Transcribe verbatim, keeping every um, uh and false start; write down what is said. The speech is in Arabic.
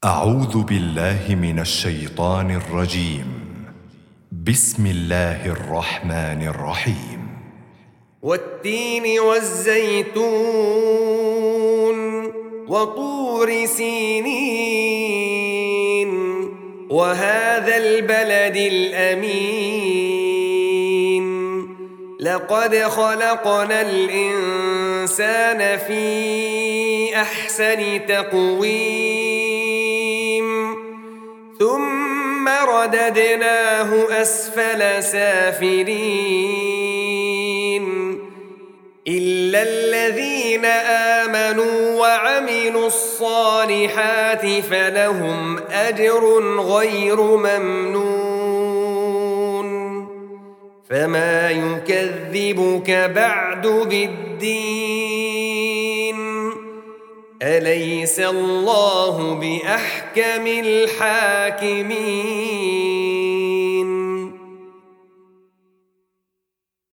أعوذ بالله من الشيطان الرجيم. بسم الله الرحمن الرحيم. والتين والزيتون وطور سينين وهذا البلد الأمين لقد خلقنا الإنسان في أحسن تقويم ثم رددناه أسفل سافلين إلا الذين آمنوا وعملوا الصالحات فلهم أجر غير ممنون فما يكذبك بعد بالدين أليس الله بأحكم الحاكمين.